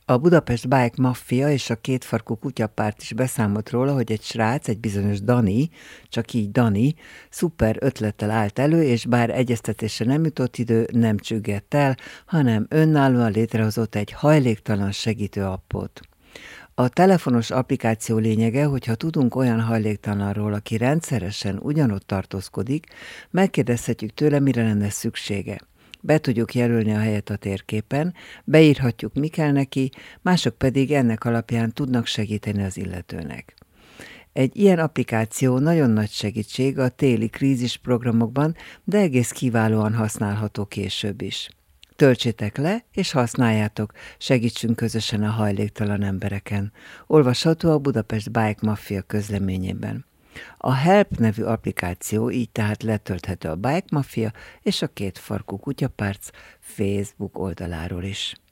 A Budapest Bike Mafia és a kétfarkú kutyapárt is beszámolt róla, hogy egy srác, egy bizonyos Dani, csak így Dani, szuper ötlettel állt elő, és bár egyeztetésre nem jutott idő, nem csüggett el, hanem önállóan létrehozott egy hajléktalan segítő appot. A telefonos applikáció lényege, hogyha tudunk olyan hajléktalanról, aki rendszeresen ugyanott tartózkodik, megkérdezhetjük tőle, mire lenne szüksége. Be tudjuk jelölni a helyet a térképen, beírhatjuk, mi kell neki, mások pedig ennek alapján tudnak segíteni az illetőnek. Egy ilyen applikáció nagyon nagy segítség a téli krízisprogramokban, de egész kiválóan használható később is. Töltsétek le, és használjátok, segítsünk közösen a hajléktalan embereken. Olvasható a Budapest Bike Mafia közleményében. A Help nevű applikáció így tehát letölthető a Bike Mafia és a kétfarkú kutyapárc Facebook oldaláról is.